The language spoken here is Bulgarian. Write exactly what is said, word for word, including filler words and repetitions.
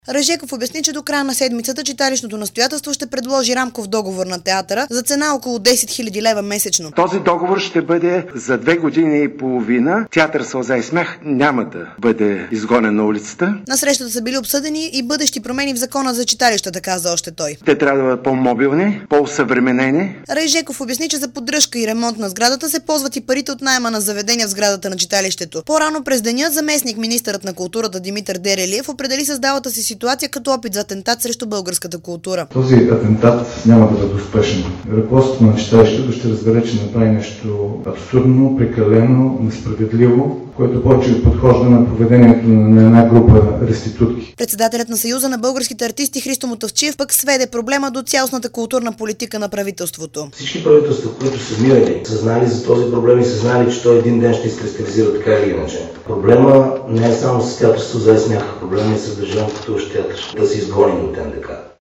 Режеков обясни, че до края на седмицата читалищното настоятелство ще предложи рамков договор на театъра за цена около десет хиляди лева месечно. Този договор ще бъде за две години и половина. Театър "Сълза и смях" няма да бъде изгонен на улицата. На срещата са били обсъдени и бъдещи промени в закона за читалищата, каза още той. Те трябва да бъдат по-мобилни, по-усъвременени. Режеков обясни, че за поддръжка и ремонт на сградата се ползват и парите от наема на заведения в сградата на читалището. По-рано през деня заместник министърът на културата Димитър Дерелиев определи създалата си ситуация като опит за атентат срещу българската култура. Този атентат няма да бъде успешен. Ръководството на читалището ще разбере, че направи нещо абсурдно, прекалено, несправедливо, което повече подхожда на поведението на една група реститутки. Председателят на Съюза на българските артисти Христо Мотавчиев пък сведе проблема до цялостната културна политика на правителството. Всички правителства, които са минали, са знали за този проблем и са знали, че той един ден ще изкристализира така или иначе. Проблема не е само с театър "Сълза и смях", проблема е с Държавен културен театър. Да се изгоним от НДК.